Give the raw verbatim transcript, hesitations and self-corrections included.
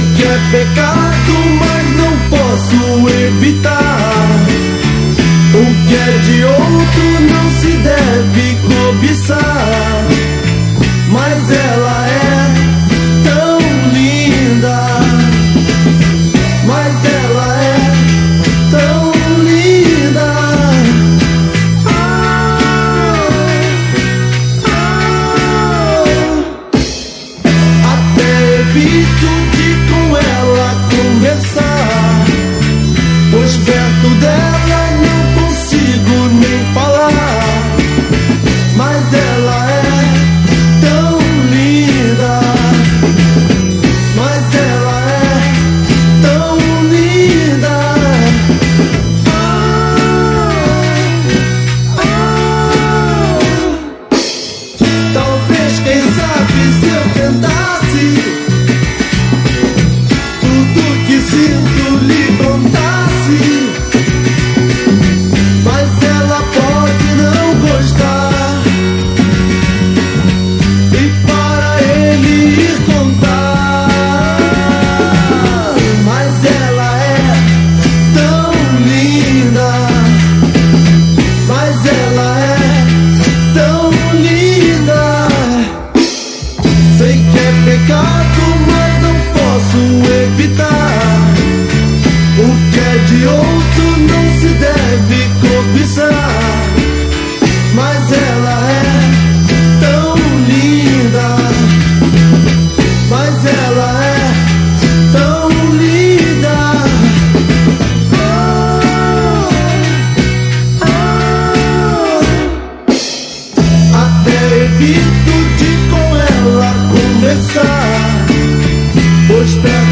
que é pecado, mas não posso evitar. O que é de outro não se deve cobiçar. Mas ela é tão linda, mas ela é tão linda. Ah, ah, até evito de com ela conversar, pois perto dela não consigo nem falar. Mas ela é tão linda, mas ela é tão linda. Ah, ah, talvez, quem sabe, se eu tentasse, tudo que sinto lhe contasse. Mas ela pode não gostar, e para ele ir contar. Mas ela é tão linda, mas ela é tão linda. Sei que é pecado, mas não posso evitar. O que é de outro não se deve cobiçar. Mas ela é tão linda, mas ela é tão linda. Ah, ah, até evito de com ela conversar, pois perto